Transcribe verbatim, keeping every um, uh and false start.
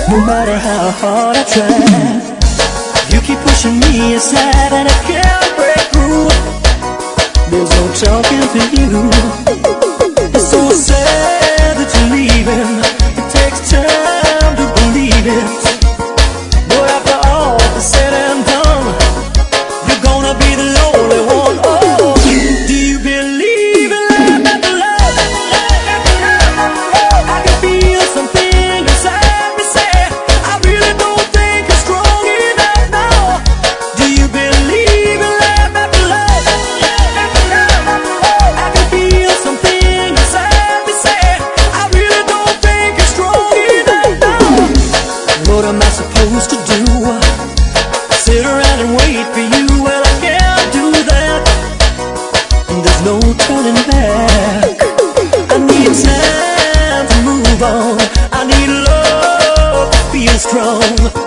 No matter how hard I try, you keep pushing me aside and I can't break through. There's no talking to you. It's so sad that you're leaving. It takes time to believe it, but after all is said and done, you're gonna be the lonely one. Oh, do you believe in love after love? I can feel something inside me say I really don't think it's strong enough now. Do you believe in love after love? I can feel something inside me say I really don't think it's strong enough now. What am I supposed to do? Sit around and wait for you? Well, I can't do that, and there's no turning back. I need time to move on. I need love to feel strong.